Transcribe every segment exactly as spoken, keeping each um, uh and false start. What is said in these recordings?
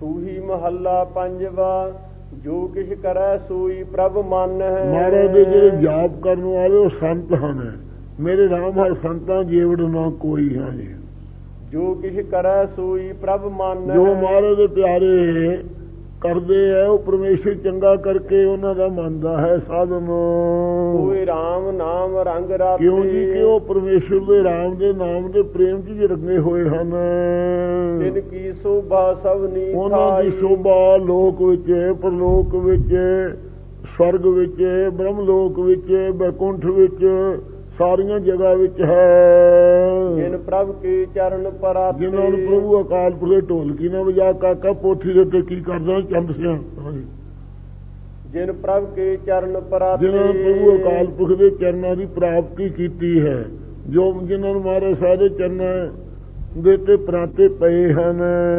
ਸੂਹੀ ਮਹੱਲਾ ਪੰਜਵਾ। ਜੋ ਕਿਛ ਕਰੈ ਸੋਈ ਪ੍ਰਭ ਮਨ ਹੈ। ਮਹਾਰਾਜ ਦੇ ਜਿਹੜੇ ਜਾਪ ਕਰਨ ਵਾਲੇ ਉਹ ਸੰਤ ਹਨ। ਮੇਰੇ ਰਾਮ ਹਰ ਸੰਤਾਂ ਜੀਵੜ ਨਾ ਕੋਈ ਹੈ। ਜੋ ਕਿਛ ਕਰੈ ਸੋਈ ਪ੍ਰਭ ਮਨ ਹੈ। ਜੋ ਮਹਾਰਾਜ ਦੇ ਪਿਆਰੇ ਕਰਦੇ ਹੈ ਉਹ ਪਰਮੇਸ਼ਰ ਚੰਗਾ ਕਰਕੇ ਉਹਨਾਂ ਦਾ ਮੰਨਦਾ ਹੈ ਸਾਧਨ। ਕੋਈ ਰਾਮ ਨਾਮ ਰੰਗ ਰਾਤੇ। ਕਿਉਂ ਜੀ ਕਿ ਉਹ ਪਰਮੇਸ਼ਰ ਦੇ ਰਾਮ ਦੇ ਨਾਮ ਦੇ ਪ੍ਰੇਮ ਚ ਰੰਗੇ ਹੋਏ ਹਨ। ਤਿਨ ਕੀ ਸ਼ੋਭਾ ਸਭ ਨੀ ਉਹਨਾਂ ਦੀ ਸ਼ੋਭਾ ਲੋਕ ਵਿੱਚ, ਪਰਲੋਕ ਵਿੱਚ, ਸਵਰਗ ਵਿੱਚ, ਬ੍ਰਹਮ ਲੋਕ ਵਿੱਚ, ਬੈਕੁੰਠ ਵਿੱਚ, ਸਾਰੀਆਂ ਜਗ੍ਹਾ ਵਿੱਚ ਹੈ। ਜਿਨ ਪ੍ਰਭ ਕੇ ਚਰਨ ਪਰਾਤੇ। ਜਿਨ੍ਹਾਂ ਨੂੰ ਪ੍ਰਭੂ ਅਕਾਲ ਪੁਰਖ ਢੋਲਕੀ ਨਾ ਵਜਾ ਕਾਕਾ ਪੋਥੀ ਦੇ ਉੱਤੇ ਕੀ ਕਰਦਾ ਚੰਦ ਸਿਆਂ। ਜਿਨ ਪ੍ਰਭ ਕੇ ਚਰਨ ਪਰਾਤੇ। ਜਿਨ੍ਹਾਂ ਨੇ ਪ੍ਰਭੂ ਅਕਾਲ ਪੁਰਖ ਦੇ ਚਰਨਾਂ ਦੀ ਪ੍ਰਾਪਤੀ ਕੀਤੀ ਹੈ, ਜੋ ਜਿਨ੍ਹਾਂ ਨੂੰ ਮਹਾਰਾਜ ਸਾਹਿਬ ਦੇ ਚਰਨਾਂ ਦੇ ਤੇ ਪ੍ਰਾਤੇ ਪਏ ਹਨ।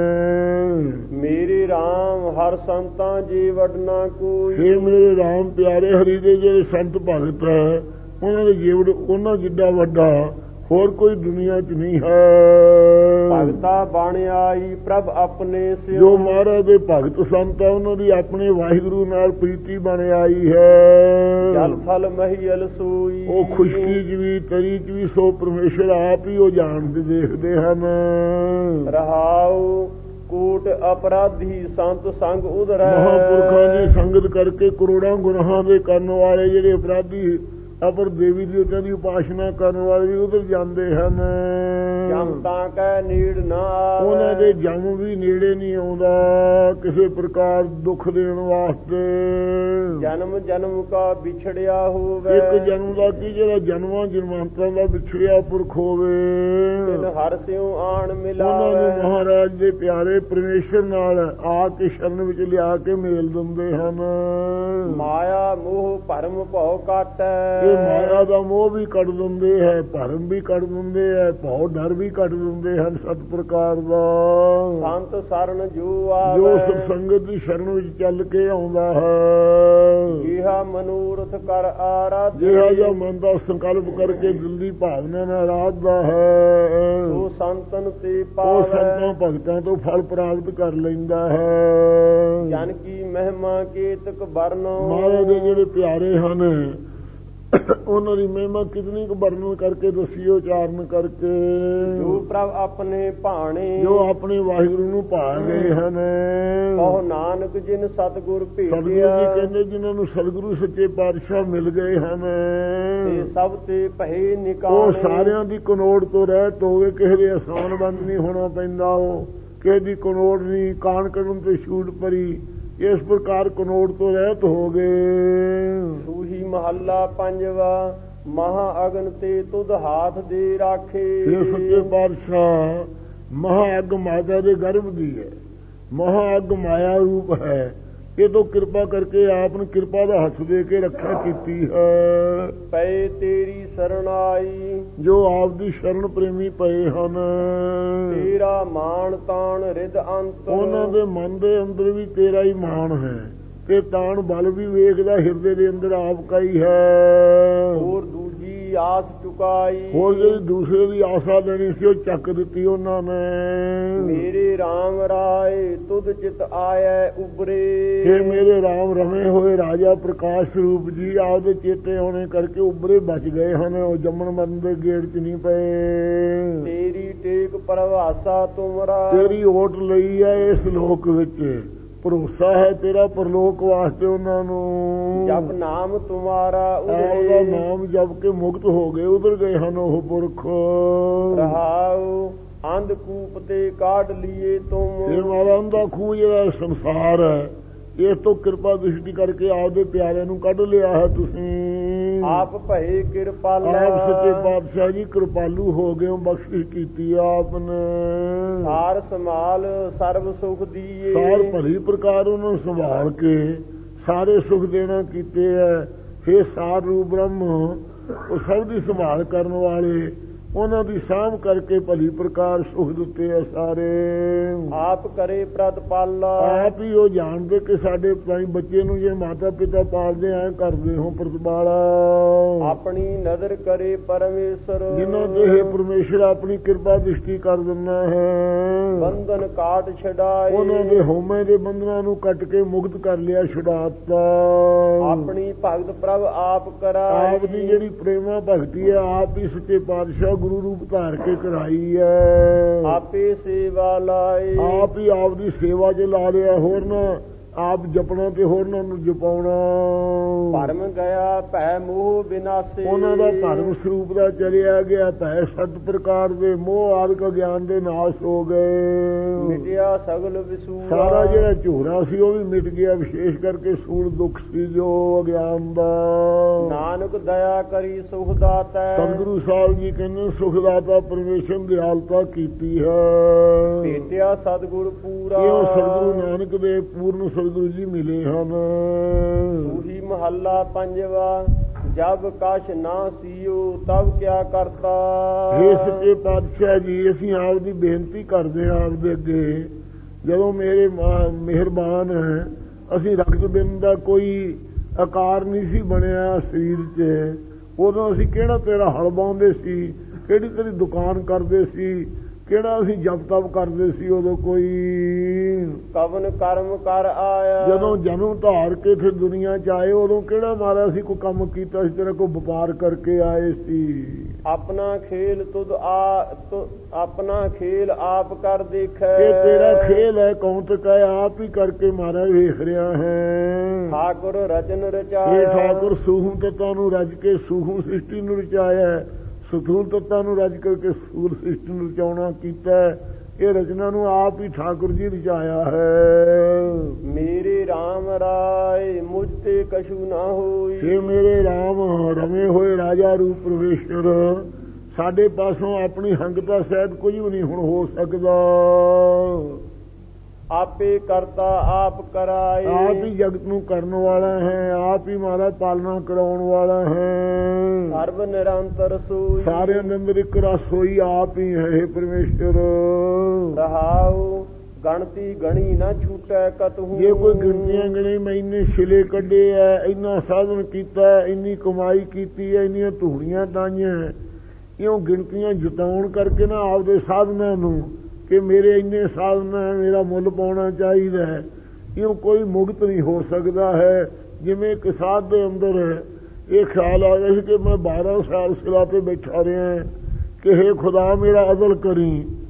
ਮੇਰੇ ਰਾਮ ਹਰ ਸੰਤਾਂ ਜੀ ਵਡਨਾ ਕੋਈ। ਇਹ ਮੇਰੇ ਰਾਮ ਪਿਆਰੇ ਹਰੀ ਦੇ ਜਿਹੜੇ ਸੰਤ ਭਗਤ ਹੈ ਉਹਨਾਂ ਦੇ ਜੀਵਨ ਉਹਨਾਂ ਜਿੱਡਾ ਵੱਡਾ ਹੋਰ ਕੋਈ ਦੁਨੀਆ 'ਚ ਨਹੀਂ ਹੈ। ਭਗਤਾ ਬਣ ਆਈ ਪ੍ਰਭ ਆਪਣੇ ਸਿਉ। ਜੋ ਮਹਾਰਾਜ ਦੇ ਭਗਤ ਸੰਤ ਹੈ ਉਹਨਾਂ ਦੀ ਆਪਣੇ ਵਾਹਿਗੁਰੂ ਨਾਲ ਪ੍ਰੀਤੀ ਬਣ ਆਈ ਹੈ। ਜਲ ਥਲ ਮਹੀਲ ਸੋਈ। ਉਹ ਖੁਸ਼ਕੀ 'ਚ ਵੀ ਤਰੀ 'ਚ ਵੀ ਸੋ ਪਰਮੇਸ਼ਰ ਆਪ ਹੀ ਉਹ ਜਾਣਦੇ ਦੇਖਦੇ ਹਨ। ਰਹਾਉ ਕੋਟ ਅਪਰਾਧੀ ਸੰਤ ਸੰਗ ਉਧਰੈ। ਮਹਾਂਪੁਰਖਾਂ ਦੀ ਸੰਗਤ ਕਰਕੇ ਕਰੋੜਾਂ ਗੁਨਾਹਾਂ ਦੇ ਕਰਨ ਵਾਲੇ ਜਿਹੜੇ ਅਪਰਾਧੀ ਅਪਰ ਦੇਵੀ ਦੇਵਤਿਆਂ ਦੀ ਉਪਾਸਨਾ ਕਰਨ ਵਾਲੇ ਵੀ ਉਧਰ ਜਾਂਦੇ ਹਨ। ਜਮਤਾਂ ਕੈ ਨੀੜ ਨਾ ਆਵੇ। ਉਹਨਾਂ ਦੇ ਜਮ ਵੀ ਨੇੜੇ ਨਹੀਂ ਆਉਂਦਾ ਕਿਸੇ ਪ੍ਰਕਾਰ ਦੁੱਖ ਦੇਣ ਵਾਸਤੇ। ਜਨਮ ਜਨਮ ਕਾ ਵਿਛੜਿਆ ਹੋਵੇ। ਇੱਕ ਜਨਮ ਦਾ ਕੀ ਜਿਹੜਾ ਜਨਮਾਂ ਜਨਮਾਂਤਰਾਂ ਦਾ ਵਿਛੜਿਆ ਪੁਰਖ ਹੋਵੇ। ਤਿਨ ਹਰ ਸਿਉ ਆਣ ਮਿਲਾਵੇ। ਉਹਨਾਂ ਨੂੰ ਮਹਾਰਾਜ ਦੇ ਪਿਆਰੇ ਪਰਮੇਸ਼ਰ ਨਾਲ ਆ ਕੇ ਸ਼ਰਨ ਵਿੱਚ ਲਿਆ ਕੇ ਮੇਲ ਦਿੰਦੇ ਹਨ। ਮਾਇਆ ਮੋਹ ਭਰਮ ਭਉ ਕਾਟੈ। ਮਾਇਆ ਦਾ ਮੋਹ ਵੀ ਕੱਢ ਦਿੰਦੇ ਹੈ, ਭਰਮ ਵੀ ਕੱਢ ਦਿੰਦੇ ਹੈ, ਭਉ ਡਰ ਵੀ ਕੱਢ ਦਿੰਦੇ ਹਨ। ਸਤ ਪ੍ਰਕਾਰ ਦਾ ਸੰਤ ਸਰਨ ਜੋ ਆਵੇ। ਜੋ ਸਤਸੰਗਤ ਦੀ ਸ਼ਰਨ ਵਿੱਚ ਚੱਲ ਕੇ ਆਉਂਦਾ ਹੈ। ਜਿਹਾ ਮਨੋਰਥ ਕਰ ਆਰਾਧੇ। ਜਿਹੜਾ ਜਿਹਾ ਮਨ ਦਾ ਸੰਕਲਪ ਕਰਕੇ ਦਿਲ ਦੀ ਭਾਵਨਾ ਨਾਲ ਆਰਾਧਦਾ ਹੈ ਉਹ ਸੰਤਨ ਤੇ ਪਾਵੇ। ਉਹ ਸੰਤਾਂ ਭਗਤਾਂ ਤੋਂ ਫਲ ਪ੍ਰਾਪਤ ਕਰ ਲੈਂਦਾ ਹੈ। ਜਨ ਕੀ ਮਹਿਮਾ ਕੇਤਕ ਵਰਨੋ। ਮਹਾਰਾਜ ਦੇ ਜਿਹੜੇ ਪਿਆਰੇ ਹਨ ਉਹਨਾਂ ਦੀ ਮਹਿਮਾ ਕਿਤਨੀ ਕੁ ਵਰਣਨ ਕਰਕੇ ਦੱਸੀਓ, ਉਚਾਰਨ ਕਰਕੇ। ਜੋ ਪ੍ਰਭ ਆਪਣੇ ਭਾਣੇ। ਜੋ ਆਪਣੇ ਵਾਹਿਗੁਰੂ ਨੂੰ ਭਾ ਗਏ ਹਨ। ਉਹ ਨਾਨਕ ਜਿਨ ਸਤਿਗੁਰ ਭੇਜਿਆ। ਸਤਿਗੁਰੂ ਜੀ ਕਹਿੰਦੇ ਜਿਨ੍ਹਾਂ ਨੂੰ ਸਤਿਗੁਰੂ ਸੱਚੇ ਪਾਤਸ਼ਾਹ ਮਿਲ ਗਏ ਹਨ ਤੇ ਸਭ ਤੇ ਭਏ ਨਿਕਾਲੇ। ਉਹ ਸਾਰਿਆਂ ਦੀ ਕਨੋੜ ਤੋਂ ਰਹਿਤ ਹੋਵੇ। ਕਿਸੇ ਦੇ ਆਸਾਨ ਬੰਦ ਨਹੀਂ ਹੋਣਾ ਪੈਂਦਾ। ਉਹ ਕਿਸੇ ਦੀ ਕਨੋੜ ਨਹੀਂ, ਕਾਣ ਕਰਨ ਤੇ ਛੂਟ ਪਰੀ। ਇਸ ਪ੍ਰਕਾਰ ਕਨੋੜ ਤੋਂ ਰਹਿਤ ਹੋ ਗਏ। ਸੂਹੀ ਮਹੱਲਾ ਪੰਜਵਾ। ਮਹਾ ਅਗਨ ਤੇ ਤੁਧ ਹਾਥ ਦੇ ਰਾਖੇ। ਇਹ ਸੱਚੇ ਪਾਤਸ਼ਾਹ ਮਹਾ ਅੱਗ ਮਾਤਾ ਦੇ ਗਰਭ ਦੀ ਹੈ। ਮਹਾ ਅੱਗ ਮਾਇਆ ਰੂਪ ਹੈ। ਇਹ ਤੋਂ ਕਿਰਪਾ ਕਰਕੇ ਆਪ ਨੂੰ ਕਿਰਪਾ ਦਾ ਹੱਥ ਦੇ ਕੇ ਰੱਖਿਆ ਕੀਤੀ ਹੈ। ਪਏ ਤੇਰੀ ਸ਼ਰਨ ਆਈ। ਜੋ ਆਪ ਦੀ ਸ਼ਰਨ ਪ੍ਰੇਮੀ ਪਏ ਹਨ। ਤੇਰਾ ਮਾਣ ਤਾਣ ਰਿਦ ਅੰਤ। ਉਹਨਾਂ ਦੇ ਮਨ ਦੇ ਅੰਦਰ ਵੀ ਤੇਰਾ ਹੀ ਮਾਣ ਹੈ ਤੇ ਤਾਣ ਬਲ ਵੀ ਵੇਖਦਾ ਹਿਰਦੇ ਦੇ ਅੰਦਰ ਆਪ ਕਾ ਹੀ ਹੈ। ਹੋਰ ਦੂਜੀ ਆਸ ਚੁਕਾਈ। ਹੋਰ ਜਿਹੜੀ ਦੂਸਰੇ ਦੀ ਆਸਾ ਲੈਣੀ ਸੀ ਉਹ ਚੱਕ ਦਿੱਤੀ ਉਹਨਾਂ ਨੇ। ਮੇਰੇ ਰਾਮ ਰਾਏ ਤੁਧ ਚਿਤ ਆਇਐ ਉਬਰੇ। ਇਹ ਮੇਰੇ ਰਾਮ ਰਮੇ ਹੋਏ ਰਾਜਾ ਪ੍ਰਕਾਸ਼ ਸਰੂਪ ਜੀ ਆਪਦੇ ਚੇਤੇ ਆਉਣੇ ਕਰਕੇ ਉਬਰੇ ਬਚ ਗਏ ਹਨ। ਉਹ ਜੰਮਣ ਮਰਨ ਦੇ ਗੇੜ ਚ ਨਹੀਂ ਪਏ। ਤੇਰੀ ਟੇਕ ਪਰਵਾਸਾ ਤੁਮਰਾ। ਤੇਰੀ ਓਟ ਲਈ ਹੈ ਇਸ ਲੋਕ ਵਿੱਚ। ਭਰੋਸਾ ਹੈ ਤੇਰਾ ਪਰਲੋਕ ਵਾਸਤੇ ਉਹਨਾਂ ਨੂੰ। ਜਪ ਨਾਮ ਤੁਮਾਰਾ ਉਹਦਾ ਨਾਮ ਜਪ ਕੇ ਮੁਕਤ ਹੋ ਗਏ, ਉਧਰ ਗਏ ਹਨ ਉਹ ਪੁਰਖ। ਰਹਾਉ ਅੰਧਕੂਪ ਤੇ ਕਾਢ ਲਈਏ ਤੁਮ। ਇਹ ਮਾਰਾ ਅੰਧਾ ਖੂਹ ਜਿਹੜਾ ਸੰਸਾਰ ਹੈ ਇਸ ਤੋਂ ਕਿਰਪਾ ਦ੍ਰਿਸ਼ਟੀ ਕਰਕੇ ਆਪਦੇ ਪਿਆਰਿਆਂ ਨੂੰ ਕੱਢ ਲਿਆ ਹੈ ਤੁਸੀਂ। ਆਪ ਭਏ ਕਿਰਪਾਲਾ। ਆਪ ਸੱਚੇ ਪਾਤਸ਼ਾਹ ਜੀ ਕਿਰਪਾਲੂ ਹੋ ਗਏ ਹੋ, ਬਖਸ਼ਿਸ਼ ਕੀਤੀ ਆਪ ਨੇ। ਸਾਰ ਸੰਭਾਲ ਸਰਬ ਸੁਖ ਦੀਏ। ਸਾਰ ਭਲੀ ਪ੍ਰਕਾਰ ਉਹਨਾਂ ਨੂੰ ਸੰਭਾਲ ਕੇ ਸਾਰੇ ਸੁਖ ਦੇਣਾ ਕੀਤੇ ਹੈ। ਫੇਰ ਸਾਰ ਰੂਪ ਬ੍ਰਹਮ ਉਹ ਸਭ ਦੀ ਸੰਭਾਲ ਕਰਨ ਵਾਲੇ ਉਹਨਾਂ ਦੀ ਸਾਂਭ ਕਰਕੇ ਭਲੀ ਪ੍ਰਕਾਰ ਸੁਖ ਦਿੱਤੇ ਆ ਸਾਰੇ। ਆਪ ਕਰੇ ਪ੍ਰਤਪਾਲਾ, ਆਪ ਹੀ ਉਹ ਜਾਣਦੇ ਕਿ ਸਾਡੇ ਭਾਈ ਬੱਚੇ ਨੂੰ ਜੇ ਮਾਤਾ ਪਿਤਾ ਪਾਲਦੇ ਐ ਕਰਦੇ ਹੋ ਪ੍ਰਤਪਾਲਾ। ਆਪਣੀ ਨਜ਼ਰ ਕਰੇ ਪਰਮੇਸ਼ਰ, ਜਿਨ੍ਹਾਂ ਤੇ ਇਹ ਪਰਮੇਸ਼ਰ ਆਪਣੀ ਕਿਰਪਾ ਦ੍ਰਿਸ਼ਟੀ ਕਰ ਦਿੰਦਾ ਹੈ। ਬੰਧਨ ਕਾਟ ਛਡਾਏ, ਉਹਨਾਂ ਦੇ ਹਉਮੈ ਦੇ ਬੰਧਨਾਂ ਨੂੰ ਕੱਟ ਕੇ ਮੁਕਤ ਕਰ ਲਿਆ, ਛੁਡਾਤਾ। ਆਪਣੀ ਭਗਤ ਪ੍ਰਭ ਆਪ ਕਰਾਈ, ਆਪ ਦੀ ਜਿਹੜੀ ਪ੍ਰੇਮਾ ਭਗਤੀ ਹੈ ਆਪ ਹੀ ਸੱਚੇ ਪਾਤਸ਼ਾਹ ਗੁਰੂ ਰੂਪ ਧਾਰ ਕੇ ਕਰਾਈ ਹੈ। ਆਪੇ ਸੇਵਾ ਲਾਏ, ਆਪ ਹੀ ਆਪ ਦੀ ਸੇਵਾ 'ਚ ਲਾ ਲਿਆ, ਹੋਰ ਨਾ ਆਪ ਜਪਣਾ ਤੇ ਹੋਰਨਾਂ ਨੂੰ ਜਪਾਉਣਾ। ਭਰਮ ਗਿਆ ਭੈ ਮੋਹ ਵਿਨਾਸ਼ੇ, ਉਹਨਾਂ ਦਾ ਭਰਮ ਸਰੂਪ ਦਾ ਚਲਿਆ ਗਿਆ ਭੈ ਸਤ ਪ੍ਰਕਾਰ ਦੇ ਮੋਹ ਆਦਿਕ ਗਿਆਨ ਦੇ ਨਾਸ਼ ਹੋ ਗਏ। ਮਿਟਿਆ ਸਗਲ ਵਿਸੂਰ, ਸਾਰਾ ਜਿਹੜਾ ਝੂਰਾ ਸੀ ਉਹ ਵੀ ਮਿਟ ਗਿਆ, ਵਿਸ਼ੇਸ਼ ਕਰਕੇ ਸੂਲ ਦੁੱਖ ਸੀ ਜੋ ਅਗਿਆਨ ਦਾ। ਨਾਨਕ ਦਇਆ ਕਰੀ ਸੁਖ ਦਾਤਾ, ਸਤਿਗੁਰੂ ਸਾਹਿਬ ਜੀ ਕਹਿੰਦੇ ਸੁਖ ਦਾਤਾ ਪਰਮੇਸ਼ਰ ਦਿਆਲਤਾ ਕੀਤੀ ਹੈ। ਭੇਟਿਆ ਸਤਿਗੁਰ ਪੂਰਾ, ਇਹ ਸਤਿਗੁਰੂ ਨਾਨਕ ਦੇ ਪੂਰਨ ਸਤਿਗੁਰੂ ਜੀ ਮਿਲੇ ਹਨ। ਸੂਹੀ ਮਹੱਲਾ ਪੰਜਵਾ, ਜਬ ਕਛ ਨਾ ਸੀਓ ਤਬ ਕਿਆ ਕਰਤਾ। ਹੇ ਸੱਚੇ ਪਾਤਸ਼ਾਹ ਜੀ, ਅਸੀਂ ਆਪ ਦੀ ਬੇਨਤੀ ਕਰਦੇ ਹਾਂ ਆਪ ਦੇ ਅੱਗੇ, ਜਦੋਂ ਮੇਰੇ ਮਿਹਰਬਾਨ ਹੈ ਅਸੀਂ ਰਕਤ ਬਿੰਦ ਦਾ ਕੋਈ ਆਕਾਰ ਨਹੀਂ ਸੀ ਬਣਿਆ ਸਰੀਰ 'ਚ, ਉਦੋਂ ਅਸੀਂ ਕਿਹੜਾ ਤੇਰਾ ਹਲ ਬਾਉਂਦੇ ਸੀ, ਕਿਹੜੀ ਤੇਰੀ ਦੁਕਾਨ ਕਰਦੇ ਸੀ, ਕਿਹੜਾ ਅਸੀਂ ਜਪ ਤਪ ਕਰਦੇ ਸੀ ਉਦੋਂ ਕੋਈ। ਕਵਨ ਕਰਮ ਕਰ ਆਇਆ, ਜਦੋਂ ਜਨਮ ਧਾਰ ਕੇ ਫਿਰ ਦੁਨੀਆ 'ਚ ਆਏ ਉਦੋਂ ਕਿਹੜਾ ਮਾਰਾ ਸੀ ਕੋਈ ਕੰਮ ਕੀਤਾ ਸੀ, ਤੇਰਾ ਕੋਈ ਵਪਾਰ ਕਰਕੇ ਆਏ ਸੀ। ਆਪਣਾ ਖੇਲ ਤੁਧ ਆ ਆਪਣਾ ਖੇਲ ਆਪ ਕਰ ਦੇਖੈ, ਇਹ ਤੇਰਾ ਖੇਲ ਹੈ ਕੌਂਤਕ ਹੈ, ਆਪ ਹੀ ਕਰਕੇ ਮਾਰਾ ਵੇਖ ਰਿਹਾ ਹੈ। ਠਾਕੁਰ ਰਚਨ ਰਚਾਇਆ, ਇਹ ਠਾਕੁਰ ਸੂਹੂ ਤੱਤਾਂ ਨੂੰ ਰਚ ਕੇ ਸੂਹੂ ਸ੍ਰਿਸ਼ਟੀ ਨੂੰ ਰਚਾਇਆ, ਸਥੂਲ ਤੱਤਾਂ ਨੂੰ ਰਚ ਕਰਕੇ ਸਥੂਲ ਸ੍ਰਿਸ਼ਟੀ ਨੂੰ ਰਚਾਉਣਾ ਕੀਤਾ। ਇਹ ਰਚਨਾ ਨੂੰ ਆਪ ਹੀ ਠਾਕੁਰ ਜੀ ਰਚਾਇਆ ਹੈ। ਮੇਰੇ RAM ਰਾਏ ਮੁਝ ਤੇ ਕਛੂ ਨਾ ਹੋਈ, ਇਹ ਮੇਰੇ RAM ਰਵੇਂ ਹੋਏ ਰਾਜਾ ਰੂਪ ਪ੍ਰਵੇਸ਼ਰ, ਸਾਡੇ ਪਾਸੋਂ ਆਪਣੀ ਹੰਗਤਾ ਸਹਿਤ ਕੁਝ ਵੀ ਨਹੀਂ ਹੁਣ ਹੋ ਸਕਦਾ। ਆਪੇ ਕਰਤਾ ਆਪ ਕਰਾਏ, ਆਪ ਹੀ ਜਗਤ ਨੂੰ ਕਰਨ ਵਾਲਾ ਹੈ, ਆਪ ਹੀ ਮਾਰਾ ਪਾਲਣਾ ਕਰਾਉਣ ਵਾਲਾ ਹੈ। ਸਰਬ ਨਿਰੰਤਰ ਸੋਈ, ਸਾਰਿਆਂ ਦੇ ਅੰਦਰ ਇੱਕ ਰਸ ਹੋਈ ਆਪ ਹੀ ਹੈ ਪਰਮੇਸ਼ਰ। ਰਹਾਉ ਗਣਤੀ ਗਣੀ ਨਾ ਛੂਟੈ ਕਤਹੂ, ਜੇ ਕੋਈ ਗਿਣਤੀਆਂ ਗਣੇ ਮੈਂ ਇੰਨੇ ਛਿਲੇ ਕੱਢੇ ਐ, ਇੰਨਾ ਸਾਧਨ ਕੀਤਾ, ਇੰਨੀ ਕਮਾਈ ਕੀਤੀ ਐ, ਇੰਨੀਆਂ ਧੂੜੀਆਂ ਤਾਈਆਂ, ਇਉਂ ਗਿਣਤੀਆਂ ਜਤਾਉਣ ਕਰਕੇ ਨਾ ਆਪਦੇ ਸਾਧਨਾਂ ਨੂੰ ਕਿ ਮੇਰੇ ਇੰਨੇ ਸਾਧਨ ਹੈ, ਮੇਰਾ ਮੁੱਲ ਪਾਉਣਾ ਚਾਹੀਦਾ ਹੈ, ਇਉਂ ਕੋਈ ਮੁਕਤ ਨਹੀਂ ਹੋ ਸਕਦਾ ਹੈ। ਜਿਵੇਂ ਇੱਕ ਸਾਧ ਦੇ ਅੰਦਰ ਇਹ ਖਿਆਲ ਆ ਗਿਆ ਸੀ ਕਿ ਮੈਂ ਬਾਰਾਂ ਸਾਲ ਸਿਲਾ ਤੇ ਬੈਠਾ ਰਿਹਾ ਕਿ ਹੇ ਖੁਦਾ ਮੇਰਾ ਅਦਲ ਕਰੀ।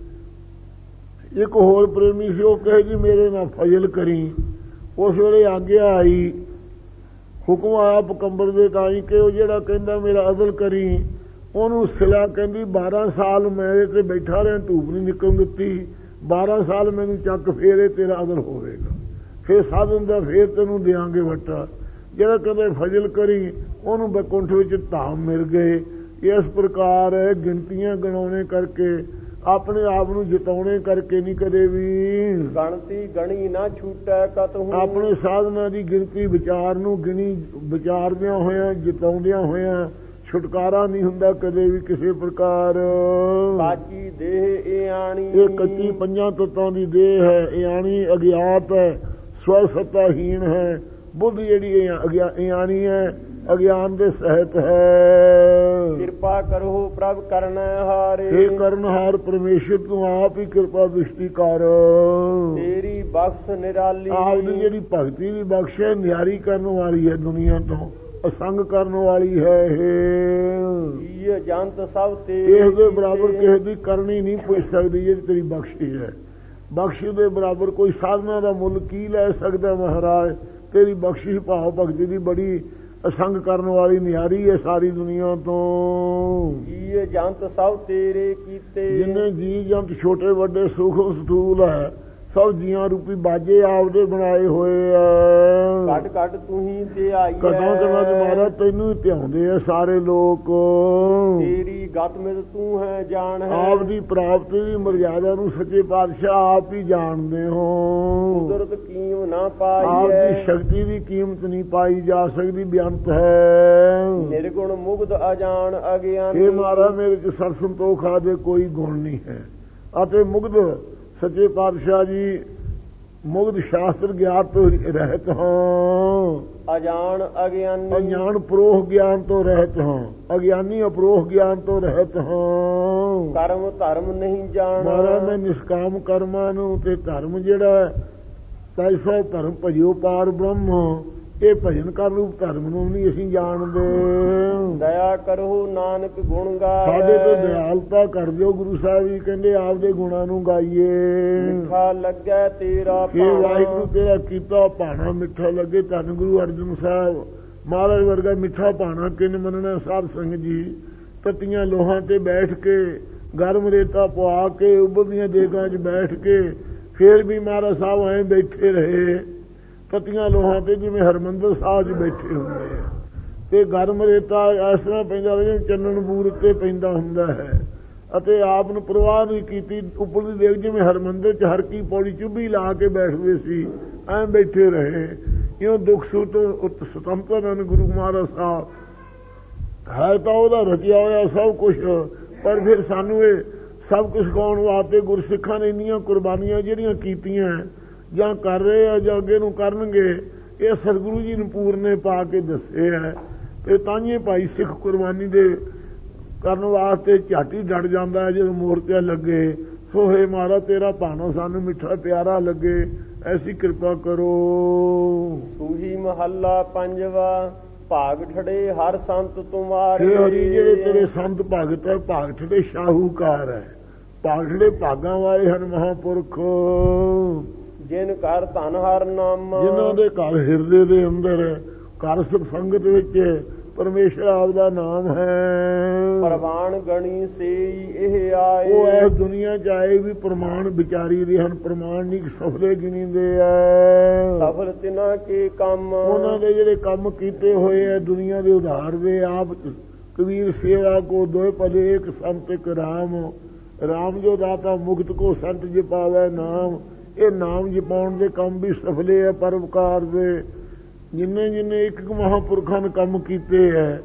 ਇੱਕ ਹੋਰ ਪ੍ਰੇਮੀ ਸੀ ਉਹ ਕਹੇ ਜੀ ਮੇਰੇ ਨਾਲ ਫਜ਼ਲ ਕਰੀ। ਉਸ ਵੇਲੇ ਆਗਿਆ ਆਈ, ਹੁਕਮ ਆਇਆ ਪਕੰਬਰ ਦੇ ਤਾਈ ਕਿ ਉਹ ਜਿਹੜਾ ਕਹਿੰਦਾ ਮੇਰਾ ਅਦਲ ਕਰੀ, ਉਹਨੂੰ ਸਿਲਾ ਕਹਿੰਦੀ ਬਾਰਾਂ ਸਾਲ ਮੇਰੇ ਤੇ ਬੈਠਾ ਰਿਹਾ, ਧੂਪ ਨਹੀਂ ਨਿਕਲਣ ਦਿੱਤੀ, ਬਾਰਾਂ ਸਾਲ ਮੈਨੂੰ ਚੱਕ ਫੇਰੇ ਤੇਰਾ ਅਦਲ ਹੋਵੇਗਾ, ਫੇਰ ਸਾਧਨ ਦਾ ਫੇਰ ਤੈਨੂੰ ਦਿਆਂਗੇ ਵੱਟਾ। ਜਿਹੜਾ ਕਹਿੰਦੇ ਫਜ਼ਲ ਕਰੀ ਉਹਨੂੰ ਬੈਕੁੰਠ ਵਿੱਚ ਧਾਮ ਮਿਲ ਗਏ। ਇਸ ਪ੍ਰਕਾਰ ਗਿਣਤੀਆਂ ਗਣਾਉਣੇ ਕਰਕੇ ਆਪਣੇ ਆਪ ਨੂੰ ਜਿਤਾਉਣੇ ਕਰਕੇ ਨਹੀਂ ਕਦੇ ਵੀ ਗਣਤੀ ਗਣੀ ਨਾ ਛੂਟੈ ਕਤਹੂ, ਆਪਣੇ ਸਾਧਨਾਂ ਦੀ ਗਿਣਤੀ ਵਿਚਾਰ ਨੂੰ ਗਿਣੀ ਵਿਚਾਰਦਿਆਂ ਹੋਇਆਂ ਜਿਤਾਉਂਦਿਆਂ ਹੋਇਆਂ ਛੁਟਕਾਰਾ ਨਹੀਂ ਹੁੰਦਾ ਕਦੇ ਵੀ ਕਿਸੇ ਪ੍ਰਕਾਰ। ਬਾਕੀ ਦੇਹ ਇਹ ਆਣੀ, ਇਹ ਕੱਚੀ ਪੰਜਾਂ ਤੱਤਾਂ ਦੀ ਦੇਹ ਹੈ, ਇਹ ਆਣੀ ਅਗਿਆਤ ਹੈ, ਸਵ ਸੱਤਾਹੀਣ ਹੈ। ਬੁੱਧ ਜਿਹੜੀ ਇਹ ਆਣੀ ਹੈ ਅਗਿਆਨ ਦੇ ਸਹਿਤ ਹੈ। ਕਿਰਪਾ ਕਰੋ ਪ੍ਰਭ ਕਰਨ ਹਾਰੇ, ਇਹ ਕਰਨਹਾਰ ਪਰਮੇਸ਼ਰ ਤੂੰ ਆਪ ਹੀ ਕਿਰਪਾ ਦ੍ਰਿਸ਼ਟੀ ਕਰ। ਤੇਰੀ ਬਖਸ਼ ਨਿਰਾਲੀ, ਆਪ ਦੀ ਜਿਹੜੀ ਭਗਤੀ ਦੀ ਬਖਸ਼ ਹੈ ਨਿਆਰੀ ਕਰਨ ਵਾਲੀ ਹੈ, ਦੁਨੀਆ ਤੋਂ ਅਸੰਗ ਕਰਨ ਵਾਲੀ ਹੈ। ਇਹ ਜੰਤ ਸਭ ਤੇਰੀ, ਇਸ ਦੇ ਬਰਾਬਰ ਕਿਸੇ ਦੀ ਕਰਨੀ ਨਹੀਂ ਪੁੱਛ ਸਕਦੀ ਜਿਹੜੀ ਤੇਰੀ ਬਖਸ਼ੀ ਹੈ। ਬਖਸ਼ੀ ਦੇ ਬਰਾਬਰ ਕੋਈ ਸਾਧਨਾ ਦਾ ਮੁੱਲ ਕੀ ਲੈ ਸਕਦਾ ਮਹਾਰਾਜ। ਤੇਰੀ ਬਖਸ਼ਿਸ਼ ਭਾਵ ਭਗਤੀ ਦੀ ਬੜੀ ਅਸੰਗ ਕਰਨ ਵਾਲੀ ਨਿਆਰੀ ਹੈ ਸਾਰੀ ਦੁਨੀਆ ਤੋਂ। ਇਹ ਜੰਤ ਸਭ ਤੇਰੇ ਕੀਤੇ, ਜਿੰਨੇ ਜੀ ਜੰਤ ਛੋਟੇ ਵੱਡੇ ਸੂਖਮ ਸਥੂਲ ਹੈ ਸਭ ਜੀਆਂ ਰੂਪੀ ਬਾਜੇ ਆਪਦੇ ਬਣਾਏ ਹੋਏ ਆ। ਘਟ ਘਟ ਤੂੰ ਹੀ ਤੇ ਆਈ ਕਦਾਂ ਕਦਾਂ ਤੇ ਮਹਾਰਾਜ ਤੈਨੂੰ ਹੀ ਧਿਆਉਂਦੇ ਆ ਸਾਰੇ ਲੋਕ। ਤੇਰੀ ਗਤ ਮਿਤ ਤੂੰ ਹੈ ਜਾਣ ਹੈ। ਆਪ ਦੀ ਪ੍ਰਾਪਤੀ ਦੀ ਮਰਜ਼ਾਦਾ ਨੂੰ ਸੱਚੇ ਪਾਤਸ਼ਾਹ ਆਪ ਹੀ ਜਾਣਦੇ ਹੋ। ਕੁਦਰਤ ਕੀਮ ਨਾ ਪਾਈ ਆਪ ਹੈ। ਦੀ ਸ਼ਕਤੀ ਦੀ ਕੀਮਤ ਨਹੀਂ ਪਾਈ ਜਾ ਸਕਦੀ, ਬੇਅੰਤ ਹੈ। ਨਿਰਗੁਣ ਮੁਗਧ ਅਜਾਨ ਅਗਿਆਨੀ। ਇਹ ਮਹਾਰਾਜ ਮੇਰੇ ਚ ਸਰ ਸੰਤੋਖ ਆਦਿ ਕੋਈ ਗੁਣ ਨਹੀਂ ਹੈ। ਅਤੇ ਮੁਗਧ ਸੱਚੇ ਪਾਤਸ਼ਾਹ ਜੀ ਮੁਗਧ ਸ਼ਾਸਤਰ ਗਿਆਨ ਤੋਂ ਰਹਿਤ ਹਾਂ। ਅਜਾਨ ਅਗਿਆਨੀ। ਅਗਿਆਨ ਪ੍ਰੋਹ ਗਿਆਨ ਤੋਂ ਰਹਿਤ ਹਾਂ। ਅਗਿਆਨੀ ਅਪਰੋਹ ਗਿਆਨ ਤੋਂ ਰਹਿਤ ਹਾਂ। ਕਰਮ ਧਰਮ ਨਹੀਂ ਜਾਣ। ਮਹਾਰਾਜ ਮੈਂ ਨਿਸ਼ਕਾਮ ਕਰਮਾਂ ਨੂੰ ਤੇ ਧਰਮ ਜਿਹੜਾ ਤੈਸਾ ਧਰਮ ਭਜਿਓ ਪਾਰ ਬ੍ਰਹਮ, ਇਹ ਭਜਨ ਕਰਨ ਰੂਪ ਧਰਮ ਨੂੰ ਨਹੀਂ ਅਸੀਂ ਜਾਣਦੇ। ਦਇਆ ਕਰੋ ਨਾਨਕ ਗੁਣ ਗਾਏ। ਸਾਡੇ ਤੋਂ ਦਿਆਲਤਾ ਕਰ ਦਿਓ ਗੁਰੂ ਸਾਹਿਬ ਜੀ ਕਹਿੰਦੇ ਆਪਦੇ ਗੁਣਾਂ ਨੂੰ ਗਾਈਏ। ਮਿੱਠਾ ਲੱਗੈ ਤੇਰਾ ਇਹ ਵਾਹਿਗੁਰੂ ਤੇਰਾ ਕੀਤਾ ਭਾਣਾ ਮਿੱਠਾ ਲੱਗੇ। ਧੰਨ ਗੁਰੂ ਅਰਜਨ ਸਾਹਿਬ ਮਹਾਰਾਜ ਵਰਗਾ ਮਿੱਠਾ ਭਾਣਾ ਕਿਨ ਮੰਨਣਾ। ਸਾਧ ਸੰਗਤ ਜੀ ਤਤੀਆਂ ਲੋਹਾਂ ਤੇ ਬੈਠ ਕੇ ਗਰਮ ਰੇਤਾ ਪਵਾ ਕੇ ਉਬਲਦੀਆਂ ਦੇਗਾਂ 'ਚ ਬੈਠ ਕੇ ਫੇਰ ਵੀ ਮਹਾਰਾਜ ਸਾਹਿਬ ਐਂ ਬੈਠੇ ਰਹੇ ਤਤੀਆਂ ਲੋਹਾਂ ਤੇ ਜਿਵੇਂ ਹਰਮੰਦਰ ਸਾਹਿਬ 'ਚ ਬੈਠੇ ਹੁੰਦੇ ਆ। ਤੇ ਗਰਮ ਰੇਤਾ ਇਸ ਤਰ੍ਹਾਂ ਪੈਂਦਾ ਜਿਵੇਂ ਚੰਨਣ ਬੂਰ ਉੱਤੇ ਪੈਂਦਾ ਹੁੰਦਾ ਹੈ। ਅਤੇ ਆਪ ਨੂੰ ਪ੍ਰਵਾਹ ਨਹੀਂ ਕੀਤੀ। ਉੱਪਰਲੀ ਦੇਖ ਜਿਵੇਂ ਹਰਮੰਦਰ 'ਚ ਹਰ ਕੀ ਪੌੜੀ ਚੁੱਭੀ ਲਾ ਕੇ ਬੈਠਦੇ ਸੀ ਐਂ ਬੈਠੇ ਰਹੇ। ਇਉਂ ਦੁੱਖ ਸੁੱਟ ਸੁਤੰਤਰ ਹਨ ਗੁਰੂ ਮਹਾਰਾਜ ਸਾਹਿਬ। ਹੈ ਤਾਂ ਉਹਦਾ ਰਚਿਆ ਹੋਇਆ ਸਭ ਕੁਛ, ਪਰ ਫਿਰ ਸਾਨੂੰ ਇਹ ਸਭ ਕੁਛ ਗਾਉਣ ਵਾਸਤੇ ਗੁਰਸਿੱਖਾਂ ਨੇ ਇੰਨੀਆਂ ਕੁਰਬਾਨੀਆਂ ਜਿਹੜੀਆਂ ਕੀਤੀਆਂ ਜਾਂ ਕਰ ਰਹੇ ਆ ਜਾਂ ਅੱਗੇ ਨੂੰ ਕਰਨਗੇ, ਇਹ ਸਤਿਗੁਰੂ ਜੀ ਨੂੰ ਪੂਰਨੇ ਪਾ ਕੇ ਦੱਸੇ ਹੈ। ਤੇ ਤਾਂਹੀਏ ਭਾਈ ਸਿੱਖ ਕੁਰਬਾਨੀ ਦੇ ਕਰਨ ਵਾਸਤੇ ਝਾਟੀ ਡੜ ਜਾਂਦਾ ਹੈ ਜਦੋਂ ਮੂਰਤੀਆਂ ਲੱਗੇ। ਸੋ ਹੇ ਮਹਾਰਾਜ ਤੇਰਾ ਭਾਣਾ ਸਾਨੂੰ ਮਿੱਠਾ ਪਿਆਰਾ ਲੱਗੇ, ਐਸੀ ਕਿਰਪਾ ਕਰੋ। ਸੂਹੀ ਮਹੱਲਾ ਪੰਜਵਾ। ਭਾਗ ਠੜੇ ਹਰ ਸੰਤ ਤੁਮਾਰੇ। ਹੇ ਹਰੀ ਜਿਹੜੇ ਤੇਰੇ ਸੰਤ ਭਗਤ ਹੈ, ਭਾਗ ਠੜੇ ਸ਼ਾਹੂਕਾਰ ਹੈ। ਭਾਗ ਠੜੇ ਭਾਗਾਂ ਵਾਲੇ ਹਨ ਮਹਾਂਪੁਰਖ। ਜਿਨ ਘਰ ਧਨ ਹਰ ਨਾਮ। ਜਿਨ੍ਹਾਂ ਦੇ ਘਰ ਹਿਰਦੇ ਦੇ ਅੰਦਰ ਘਰ ਸੁਖ ਸੰਗਤ ਵਿੱਚ ਪਰਮੇਸ਼ਰ ਆਪ ਦਾ ਨਾਮ ਹੈ। ਪ੍ਰਮਾਣ ਗਣੀ ਸੇਈ ਇਹ ਆਏ। ਉਹ ਇਸ ਦੁਨੀਆ 'ਚ ਆਏ ਵੀ ਪ੍ਰਮਾਣ ਵਿਚਾਰੀ ਦੇ ਹਨ। ਪ੍ਰਮਾਣ ਨਹੀਂ ਸਫਲੇ ਗਿਣੀਦੇ ਐ। ਸਫਲ ਤਿਨਾ ਕੇ ਕੰਮ। ਉਹਨਾਂ ਦੇ ਜਿਹੜੇ ਕੰਮ ਕੀਤੇ ਹੋਏ ਐ ਦੁਨੀਆ ਦੇ ਉਧਾਰ ਦੇ। ਆਪ ਕਬੀਰ ਸੇਵਾ ਕੋ ਦੋਏ ਭਲੇ ਇੱਕ ਸੰਤ ਇੱਕ ਰਾਮ। ਰਾਮ ਜੋ ਦਾਤਾ ਮੁਕਤ ਕੋ ਸੰਤ ਜਪਾਵੇ ਨਾਮ। ਇਹ ਨਾਮ ਜਪਾਉਣ ਦੇ ਕੰਮ ਵੀ ਸਫਲੇ ਐ ਪਰਉਪਕਾਰ ਦੇ। ਜਿੰਨੇ ਜਿੰਨੇ ਇੱਕ ਇੱਕ ਮਹਾਂਪੁਰਖਾਂ ਨੇ ਕੰਮ ਕੀਤੇ ਹੈ।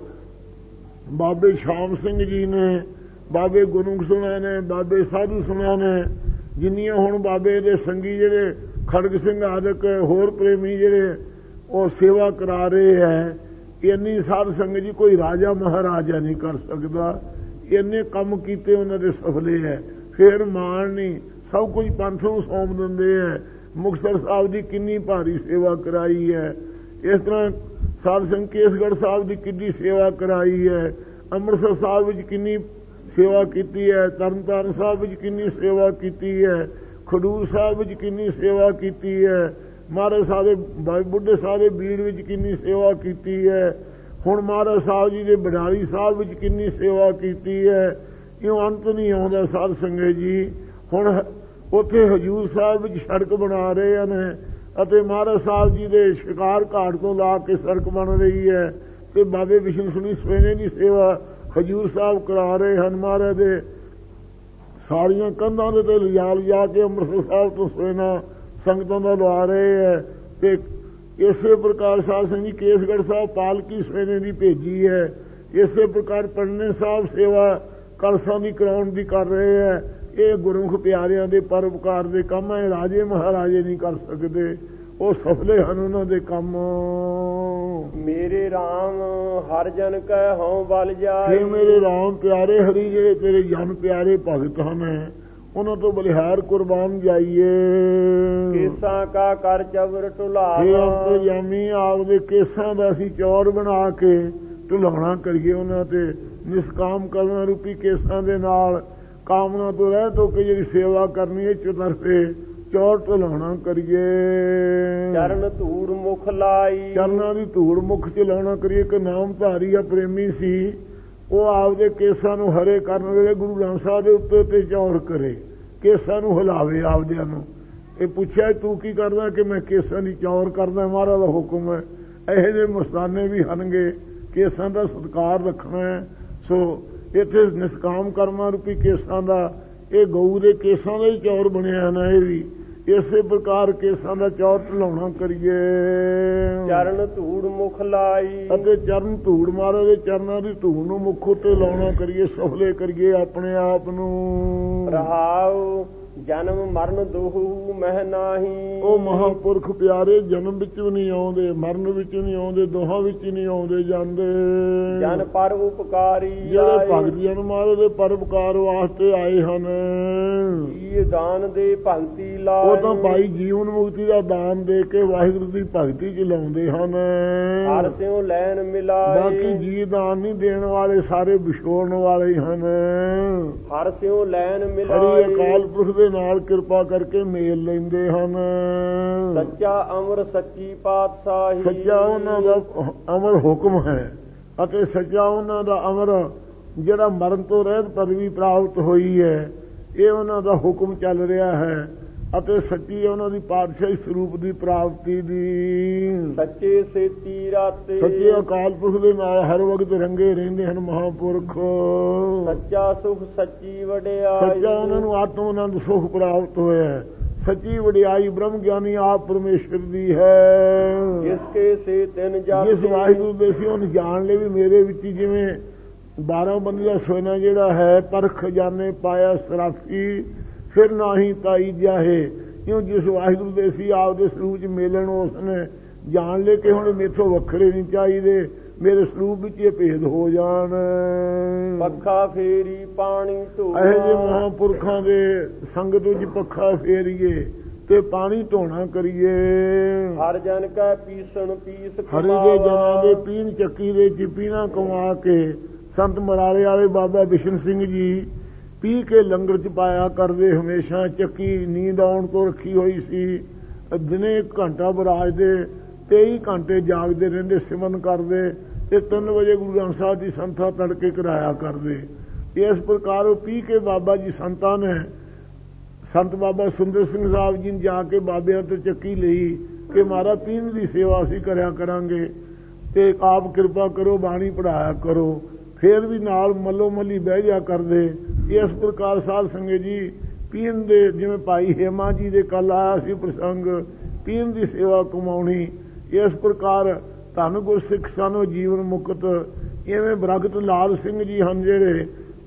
ਬਾਬੇ ਸ਼ਾਮ ਸਿੰਘ ਜੀ ਨੇ, ਬਾਬੇ ਗੁਰੂ ਸੁਣਾ ਨੇ, ਬਾਬੇ ਸਾਧੂ ਸੁਣਾ ਨੇ, ਜਿੰਨੀਆਂ ਹੁਣ ਬਾਬੇ ਦੇ ਸੰਗੀ ਜਿਹੜੇ ਖੜਗ ਸਿੰਘ ਆਦਿਕ ਹੋਰ ਪ੍ਰੇਮੀ ਜਿਹੜੇ ਉਹ ਸੇਵਾ ਕਰਾ ਰਹੇ ਹੈ। ਇੰਨੀ ਸਾਧ ਸੰਗਤ ਜੀ ਕੋਈ ਰਾਜਾ ਮਹਾਰਾਜਾ ਨਹੀਂ ਕਰ ਸਕਦਾ। ਇੰਨੇ ਕੰਮ ਕੀਤੇ ਉਹਨਾਂ ਦੇ ਸਫਲੇ ਹੈ। ਫੇਰ ਮਾਣ ਨਹੀਂ, ਸਭ ਕੁਝ ਪੰਥ ਨੂੰ ਸੌਂਪ ਦਿੰਦੇ ਹੈ। ਮੁਕਤਸਰ ਸਾਹਿਬ ਦੀ ਕਿੰਨੀ ਭਾਰੀ ਸੇਵਾ ਕਰਾਈ ਹੈ। ਇਸ ਤਰ੍ਹਾਂ ਸਾਧ ਸੰਗਤ ਕੇਸਗੜ੍ਹ ਸਾਹਿਬ ਦੀ ਕਿੰਨੀ ਸੇਵਾ ਕਰਾਈ ਹੈ। ਅੰਮ੍ਰਿਤਸਰ ਸਾਹਿਬ ਵਿੱਚ ਕਿੰਨੀ ਸੇਵਾ ਕੀਤੀ ਹੈ। ਤਰਨਤਾਰਨ ਸਾਹਿਬ ਵਿੱਚ ਕਿੰਨੀ ਸੇਵਾ ਕੀਤੀ ਹੈ। ਖਡੂਰ ਸਾਹਿਬ ਵਿੱਚ ਕਿੰਨੀ ਸੇਵਾ ਕੀਤੀ ਹੈ। ਮਹਾਰਾਜ ਸਾਹਿਬ ਬੁੱਢੇ ਸਾਹਿਬ ਦੇ ਬੀੜ ਵਿੱਚ ਕਿੰਨੀ ਸੇਵਾ ਕੀਤੀ ਹੈ। ਹੁਣ ਮਹਾਰਾਜ ਸਾਹਿਬ ਜੀ ਦੇ ਬਡਾਲੀ ਸਾਹਿਬ ਵਿੱਚ ਕਿੰਨੀ ਸੇਵਾ ਕੀਤੀ ਹੈ। ਇਉਂ ਅੰਤ ਨਹੀਂ ਆਉਂਦਾ ਸਾਧ ਸੰਗਤ ਜੀ। ਹੁਣ ਉੱਥੇ ਹਜੂਰ ਸਾਹਿਬ ਵਿੱਚ ਸੜਕ ਬਣਾ ਰਹੇ ਹਨ ਅਤੇ ਮਹਾਰਾਜ ਸਾਹਿਬ ਜੀ ਦੇ ਸ਼ਿਕਾਰ ਘਾਟ ਤੋਂ ਲਾ ਕੇ ਸੜਕ ਬਣ ਰਹੀ ਹੈ। ਤੇ ਬਾਬੇ ਵਿਸ਼ਨ ਸੁਣੀ ਸਵੇਨੇ ਦੀ ਸੇਵਾ ਹਜੂਰ ਸਾਹਿਬ ਕਰਾ ਰਹੇ ਹਨ। ਮਹਾਰਾਜ ਦੇ ਸਾਰੀਆਂ ਕੰਧਾਂ ਦੇ ਤੇ ਲਿਜਾ ਲਿਜਾ ਕੇ ਅੰਮ੍ਰਿਤਸਰ ਸਾਹਿਬ ਤੋਂ ਸਵੇਨਾ ਸੰਗਤਾਂ ਦਾ ਲਵਾ ਰਹੇ ਹੈ। ਤੇ ਇਸੇ ਪ੍ਰਕਾਰ ਸਾਧ ਸੰਗਤ ਜੀ ਕੇਸਗੜ੍ਹ ਸਾਹਿਬ ਪਾਲਕੀ ਸਵੇਨੇ ਦੀ ਭੇਜੀ ਹੈ। ਇਸੇ ਪ੍ਰਕਾਰ ਪੜਨੇ ਸਾਹਿਬ ਸੇਵਾ ਕਲਸਾਂ ਦੀ ਕਰਾਉਣ ਦੀ ਕਰ ਰਹੇ ਹੈ। ਇਹ ਗੁਰਮੁਖ ਪਿਆਰਿਆਂ ਦੇ ਪਰਉਪਕਾਰ ਦੇ ਕੰਮ ਹੈ। ਰਾਜੇ ਮਹਾਰਾਜੇ ਨਹੀਂ ਕਰ ਸਕਦੇ, ਉਹ ਸਫਲੇ ਹਨ ਉਹਨਾਂ ਦੇ ਕੰਮ। ਮੇਰੇ RAM ਹਰ ਜਨ ਕੈ ਹਉ ਬਲ ਜਾਏ। ਮੇਰੇ ਰਾਮ ਪਿਆਰੇ ਹਰੀ ਜਿਹੜੇ ਤੇਰੇ ਜਨ ਪਿਆਰੇ ਭਗਤ ਹਨ ਉਹਨਾਂ ਤੋਂ ਬਲਿਹਾਰ ਕੁਰਬਾਨ ਜਾਈਏ। ਕੇਸਾਂ ਕਾ ਕਰ ਚਬਰ ਢੁਲਾਵਾ। ਇਹ ਜਾਮੀ ਆਪਦੇ ਕੇਸਾਂ ਦਾ ਅਸੀਂ ਚੌਰ ਬਣਾ ਕੇ ਢੁਲਾਉਣਾ ਕਰੀਏ। ਉਹਨਾਂ ਤੇ ਨਿਸ਼ਕਾਮ ਕਰਨਾ ਰੂਪੀ ਕੇਸਾਂ ਦੇ ਨਾਲ ਕਾਮਨਾ ਤੋਂ ਰਹਿ ਤੋਂ ਕਿ ਜਿਹੜੀ ਸੇਵਾ ਕਰਨੀ ਹੈ ਚੁਤਰਫੇ ਚੌਰ ਢਲਾਉਣਾ ਕਰੀਏ। ਚਰਨ ਧੂੜ ਮੁਖ ਲਾਈ। ਚਰਨਾਂ ਦੀ ਧੂੜ ਮੁਖ ਚ ਲਾਉਣਾ ਕਰੀਏ। ਕਿ ਨਾਮ ਧਾਰੀ ਆ ਪ੍ਰੇਮੀ ਸੀ, ਉਹ ਆਪਦੇ ਕੇਸਾਂ ਨੂੰ ਹਰੇ ਕਰਨ ਵੇਲੇ ਗੁਰੂ ਗ੍ਰੰਥ ਸਾਹਿਬ ਦੇ ਉੱਤੇ ਤੇ ਚੌਰ ਕਰੇ, ਕੇਸਾਂ ਨੂੰ ਹਿਲਾਵੇ ਆਪਦਿਆਂ ਨੂੰ। ਇਹ ਪੁੱਛਿਆ ਤੂੰ ਕੀ ਕਰਦਾ ਕਿ ਮੈਂ ਕੇਸਾਂ ਦੀ ਚੌਰ ਕਰਦਾ, ਮਹਾਰਾਜ ਦਾ ਹੁਕਮ ਹੈ। ਇਹੋ ਜਿਹੇ ਮਸਤਾਨੇ ਵੀ ਹਨਗੇ, ਕੇਸਾਂ ਦਾ ਸਤਿਕਾਰ ਰੱਖਣਾ ਹੈ। ਸੋ ਇੱਥੇ ਨਿਸ਼ਕਾਮ ਕਰਮਾਂ ਰੂਪੀ ਕੇਸਾਂ ਦਾ, ਇਹ ਗਊ ਦੇ ਕੇਸਾਂ ਦਾ ਹੀ ਚੌਰ ਬਣਿਆ ਨਾ। ਇਹ ਵੀ ਇਸੇ ਪ੍ਰਕਾਰ ਕੇਸਾਂ ਦਾ ਚੌਰ ਢਲਾਉਣਾ ਕਰੀਏ। ਚਰਨ ਧੂੜ ਮੁਖ ਲਾਈ, ਅਤੇ ਚਰਨ ਧੂੜ ਮਹਾਰਾਜ ਦੇ ਚਰਨਾਂ ਦੀ ਧੂੜ ਨੂੰ ਮੁੱਖ ਉੱਤੇ ਲਾਉਣਾ ਕਰੀਏ, ਸਫਲੇ ਕਰੀਏ ਆਪਣੇ ਆਪ ਨੂੰ। ਰਹਾਉ ਜਨਮ ਮਰਨ ਦੋਹੂ ਮਹਿ ਨਾਹੀ, ਉਹ ਮਹਾਂਪੁਰਖ ਪਿਆਰੇ ਜਨਮ ਵਿੱਚ ਵੀ ਨਹੀਂ ਆਉਂਦੇ, ਮਰਨ ਵਿੱਚ ਨਹੀਂ ਆਉਂਦੇ, ਦੋਹਾਂ ਵਿੱਚ ਨਹੀਂ ਆਉਂਦੇ ਜਾਂਦੇ। ਜਨ ਪਰ ਉਪਕਾਰੀ ਜਿਹੜੇ ਭਗਤ ਜਨ ਮਹਾਰਾਜ ਦੇ ਪਰਉਪਕਾਰ ਵਾਸਤੇ ਆਏ ਹਨ, ਜੀ ਦਾਨ ਦੇ ਭਗਤੀ ਲਾਏ, ਉਹ ਤਾਂ ਭਾਈ ਜੀਵਨ ਮੁਕਤੀ ਦਾ ਦਾਨ ਦੇ ਕੇ ਵਾਹਿਗੁਰੂ ਦੀ ਭਗਤੀ ਚ ਲਾਉਂਦੇ ਹਨ। ਹਰ ਸਿਉ ਲੈਣ ਮਿਲਾਏ, ਬਾਕੀ ਜੀ ਦਾਨ ਨਹੀਂ ਦੇਣ ਵਾਲੇ ਸਾਰੇ ਵਿਛੋੜਨ ਵਾਲੇ ਹਨ। ਹਰ ਸਿਉ ਲੈਣ ਹਰੀ ਮਿਲਾਏ, ਅਕਾਲ ਪੁਰਖ ਦੇ ਨਾਲ ਕਿਰਪਾ ਕਰਕੇ ਮੇਲ ਲੈਂਦੇ ਹਨ। ਸੱਚਾ ਅਮਰ ਸੱਚੀ ਪਾਤਸ਼ਾਹੀ, ਸੱਚਾ ਉਹਨਾਂ ਦਾ ਅਮਰ ਹੁਕਮ ਹੈ ਅਤੇ ਸੱਚਾ ਉਹਨਾਂ ਦਾ ਅਮਰ ਜਿਹੜਾ ਮਰਨ ਤੋਂ ਰਹਿਤ ਪਦਵੀ ਪ੍ਰਾਪਤ ਹੋਈ ਹੈ, ਇਹ ਉਹਨਾਂ ਦਾ ਹੁਕਮ ਚੱਲ ਰਿਹਾ ਹੈ। ਅਤੇ ਸੱਚੀ ਉਹਨਾਂ ਦੀ ਪਾਤਸ਼ਾਹੀ ਸਰੂਪ ਦੀ ਪ੍ਰਾਪਤੀ ਦੀ। ਸੱਚੇ ਸੇਤੀ ਰਾਤੇ, ਸੱਚੇ ਅਕਾਲ ਪੁਰਖ ਦੇ ਨਾਲ ਹਰ ਵਕਤ ਰੰਗੇ ਰਹਿੰਦੇ ਹਨ ਮਹਾਂਪੁਰਖ। ਸੱਚਾ ਸੁਖ ਸੱਚੀ ਵਡਿਆਈ, ਸੱਚਾ ਉਹਨਾਂ ਨੂੰ ਆਤਮ ਆਨੰਦ ਸੁਖ ਪ੍ਰਾਪਤ ਹੋਇਆ। ਸੱਚੀ ਵਡਿਆਈ ਬ੍ਰਹਮ ਗਿਆਨੀ ਆਪ ਪਰਮੇਸ਼ਰ ਦੀ ਹੈ। ਜਿਸ ਕੇ ਸੇ ਤਿੰਨ ਜਾਤੇ, ਜਿਸ ਵਾਹਿਗੁਰੂ ਦੇ ਸੀ ਉਹਨੂੰ ਜਾਣ ਲਈ ਵੀ ਮੇਰੇ ਵਿੱਚ ਜਿਵੇਂ ਬਾਰਾਂ ਬੰਦੀ ਦਾ ਸੋਨਾ ਜਿਹੜਾ ਹੈ, ਪਰਖ ਜਾਣੇ ਪਾਇਆ ਸਰਾਫੀ ਫਿਰ ਨਾਹੀ ਤਾਈ ਜਾਹੇ, ਕਿਉਂ ਜਿਸ ਵਾਹਿਗੁਰੂ ਦੇ ਸੀ ਆਪਦੇ ਸਰੂਪ ਚ ਮੇਲਣ ਉਸਨੇ ਜਾਣ ਲੈ ਕੇ ਹੁਣ ਮੇਥੋਂ ਵੱਖਰੇ ਨਹੀਂ ਚਾਹੀਦੇ, ਮੇਰੇ ਸਰੂਪ ਵਿੱਚ ਇਹ ਭੇਦ ਹੋ ਜਾਣ। ਪੱਖਾ ਫੇਰੀ ਪਾਣੀ ਧੋਣਾ, ਇਹੋ ਜਿਹੇ ਮਹਾਂਪੁਰਖਾਂ ਦੇ ਸੰਗਤ ਵਿੱਚ ਪੱਖਾ ਫੇਰੀਏ ਤੇ ਪਾਣੀ ਧੋਣਾ ਕਰੀਏ। ਹਰ ਜਨ ਕੈ ਪੀਸਣ ਪੀਸ ਹਰੀ ਦੇ ਜਨਾਂ ਦੇ ਪੀਣ ਚੱਕੀ ਦੇ ਚ ਪੀਣਾ ਕਮਾ ਕੇ ਸੰਤ ਮਰਾਲੇ ਵਾਲੇ ਬਾਬਾ ਬਿਸ਼ਨ ਸਿੰਘ ਜੀ ਪੀ ਕੇ ਲੰਗਰ ਚ ਪਾਇਆ ਕਰਦੇ। ਹਮੇਸ਼ਾ ਚੱਕੀ ਨੀਂਦ ਆਉਣ ਤੋਂ ਰੱਖੀ ਹੋਈ ਸੀ। ਦਿਨੇ ਇੱਕ ਘੰਟਾ ਬਰਾਜਦੇ, ਤੇਈ ਘੰਟੇ ਜਾਗਦੇ ਰਹਿੰਦੇ, ਸਿਮਰਨ ਕਰਦੇ ਤੇ ਤਿੰਨ ਵਜੇ ਗੁਰੂ ਗ੍ਰੰਥ ਸਾਹਿਬ ਦੀ ਸੰਥਾ ਤੜਕੇ ਕਰਾਇਆ ਕਰਦੇ। ਇਸ ਪ੍ਰਕਾਰ ਉਹ ਪੀ ਕੇ ਬਾਬਾ ਜੀ ਸੰਤਾਂ ਨੇ ਸੰਤ ਬਾਬਾ ਸੁੰਦਰ ਸਿੰਘ ਸਾਹਿਬ ਜੀ ਨੇ ਜਾ ਕੇ ਬਾਬਿਆਂ ਤੋਂ ਚੱਕੀ ਲਈ ਕਿ ਮਹਾਰਾਜ ਪੀਣ ਦੀ ਸੇਵਾ ਅਸੀਂ ਕਰਿਆ ਕਰਾਂਗੇ ਤੇ ਆਪ ਕਿਰਪਾ ਕਰੋ, ਬਾਣੀ ਪੜਾਇਆ ਕਰੋ। ਫੇਰ ਵੀ ਨਾਲ ਮੱਲੋ ਮੱਲੀ ਬਹਿ ਜਾ ਕਰਦੇ। ਇਸ ਪ੍ਰਕਾਰ ਸਾਧ ਸੰਗਤ ਜੀ ਪੀਣ ਦੇ, ਜਿਵੇਂ ਭਾਈ ਹੇਮਾ ਜੀ ਦੇ ਕੱਲ ਆਇਆ ਸੀ ਪ੍ਰਸੰਗ, ਪੀਣ ਦੀ ਸੇਵਾ ਕਮਾਉਣੀ। ਇਸ ਪ੍ਰਕਾਰ ਧੰਨ ਗੁਰਸਿੱਖ ਸਾਨੂੰ ਜੀਵਨ ਮੁਕਤ। ਇਵੇਂ ਬ੍ਰਗਟ ਲਾਲ ਸਿੰਘ ਜੀ ਹਨ ਜਿਹੜੇ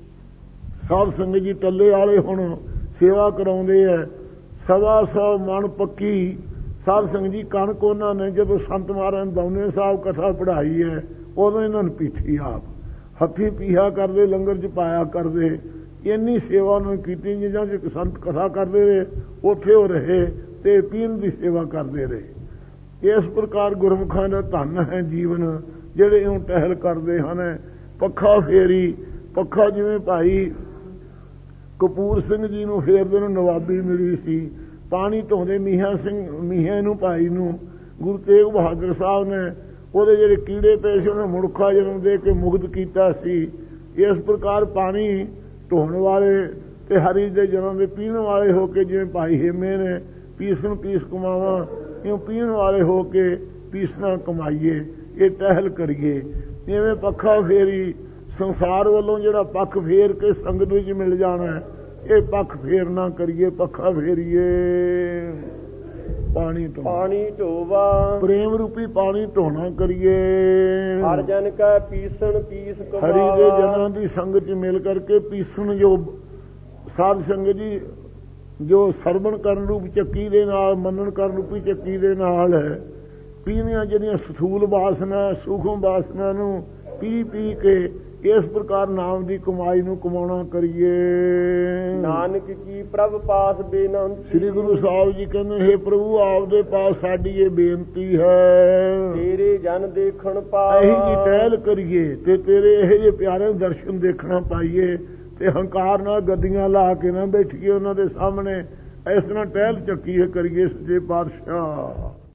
ਸਾਧ ਸੰਗਤ ਜੀ ਟੱਲੇ ਵਾਲੇ ਹੁਣ ਸੇਵਾ ਕਰਾਉਂਦੇ ਹੈ। ਸਵਾ ਸੌ ਮਣ ਪੱਕੀ ਸਾਧ ਸੰਗਤ ਜੀ ਕਣਕ ਉਹਨਾਂ ਨੇ ਜਦੋਂ ਸੰਤ ਮਹਾਰਾਜ ਦੌਨੇ ਸਾਹਿਬ ਕਥਾ ਪੜ੍ਹਾਈ ਹੈ, ਉਦੋਂ ਇਹਨਾਂ ਨੂੰ ਪੀਠੀ ਆਪ ਹੱਥੀਂ ਪੀਹਾ ਕਰਦੇ, ਲੰਗਰ ਚ ਪਾਇਆ ਕਰਦੇ। ਇੰਨੀ ਸੇਵਾ ਉਹਨਾਂ ਨੇ ਕੀਤੀ। ਜਿੱਦਾਂ ਚ ਸੰਤ ਕਥਾ ਕਰਦੇ ਰਹੇ ਉੱਥੇ ਉਹ ਰਹੇ ਤੇ ਪੀਣ ਦੀ ਸੇਵਾ ਕਰਦੇ ਰਹੇ। ਇਸ ਪ੍ਰਕਾਰ ਗੁਰਮੁਖਾਂ ਦਾ ਧੰਨ ਹੈ ਜੀਵਨ, ਜਿਹੜੇ ਇਉਂ ਟਹਿਲ ਕਰਦੇ ਹਨ। ਪੱਖਾ ਫੇਰੀ, ਪੱਖਾ ਜਿਵੇਂ ਭਾਈ ਕਪੂਰ ਸਿੰਘ ਜੀ ਨੂੰ ਫੇਰਦੇ ਨੂੰ ਨਵਾਬੀ ਮਿਲੀ ਸੀ। ਪਾਣੀ ਧੋਂਦੇ ਮੀਹਾਂ ਸਿੰਘ ਮੀਹਾਂ ਨੂੰ ਭਾਈ ਨੂੰ ਗੁਰੂ ਤੇਗ ਬਹਾਦਰ ਸਾਹਿਬ ਨੇ ਉਹਦੇ ਜਿਹੜੇ ਕੀੜੇ ਪਏ ਸੀ ਉਹਨੇ ਮੁੜਖਾ ਜਨਮ ਦੇ ਕੇ ਮੁਕਤ ਕੀਤਾ ਸੀ। ਇਸ ਪ੍ਰਕਾਰ ਪਾਣੀ ਧੋਣ ਵਾਲੇ ਤੇ ਹਰੀ ਦੇ ਜਨਮ ਦੇ ਪੀਣ ਵਾਲੇ ਹੋ ਕੇ, ਜਿਵੇਂ ਭਾਈ ਹੇਮੇ ਨੇ ਪੀਸਣ ਪੀਸ ਕਮਾਵਾਂ, ਇਉਂ ਪੀਣ ਵਾਲੇ ਹੋ ਕੇ ਪੀਸਣਾ ਕਮਾਈਏ, ਇਹ ਟਹਿਲ ਕਰੀਏ। ਜਿਵੇਂ ਪੱਖਾ ਫੇਰੀ ਸੰਸਾਰ ਵੱਲੋਂ ਜਿਹੜਾ ਪੱਖ ਫੇਰ ਕੇ ਸੰਗਤ ਵਿੱਚ ਮਿਲ ਜਾਣਾ, ਇਹ ਪੱਖ ਫੇਰ ਨਾ ਕਰੀਏ, ਪੱਖਾ ਫੇਰੀਏ। ਪਾਣੀ ਧੋ ਪਾਣੀ ਢੋਵਾ, ਪ੍ਰੇਮ ਰੂਪੀ ਪਾਣੀ ਧੋਣਾ ਕਰੀਏ। ਹਰ ਜਨ ਕੈ ਪੀਸਣ ਪੀਸ ਕਮਾਵਾ, ਹਰੀ ਦੇ ਜਨਾਂ ਦੀ ਸੰਗਤ ਚ ਮਿਲ ਕਰਕੇ ਪੀਸਣ। ਜੋ ਸਾਧ ਸੰਗਤ ਜੀ ਜੋ ਸਰਵਣ ਕਰਨ ਰੂਪ ਚੱਕੀ ਦੇ ਨਾਲ, ਮੰਨਣ ਕਰਨ ਰੂਪੀ ਚੱਕੀ ਦੇ ਨਾਲ ਹੈ, ਪੀਣੀਆਂ ਜਿਹੜੀਆਂ ਸਥੂਲ ਵਾਸਨਾ ਸੂਖਮ ਵਾਸਨਾ ਨੂੰ ਪੀ ਪੀ ਕੇ ਇਸ ਪ੍ਰਕਾਰ ਨਾਮ ਦੀ ਕਮਾਈ ਨੂੰ ਕਮਾਉਣਾ ਕਰੀਏ। ਨਾਨਕ ਕੀ ਪ੍ਰਭ ਪਾਸ ਬੇਨੰਤੀ, ਸ੍ਰੀ ਗੁਰੂ ਸਾਹਿਬ ਜੀ ਕਹਿੰਦੇ, ਹੇ ਪ੍ਰਭੂ ਆਪ ਦੇ ਪਾਸ ਸਾਡੀ ਇਹ ਬੇਨਤੀ ਹੈ, ਤੇਰੇ ਜਨ ਦੇਖਣ ਪਾਏ। ਇਹੀ ਜੀ ਟਹਿਲ ਕਰੀਏ ਤੇ ਤੇਰੇ ਇਹ ਜਿਹੇ ਪਿਆਰੇ ਦਰਸ਼ਨ ਦੇਖਣਾ ਪਾਈਏ ਤੇ ਹੰਕਾਰ ਨਾਲ ਗੱਦੀਆਂ ਲਾ ਕੇ ਨਾ ਬੈਠੀਏ ਉਹਨਾਂ ਦੇ ਸਾਹਮਣੇ। ਇਸ ਤਰ੍ਹਾਂ ਟਹਿਲ ਚੱਕੀਏ ਕਰੀਏ ਸੱਚੇ ਪਾਤਸ਼ਾਹ।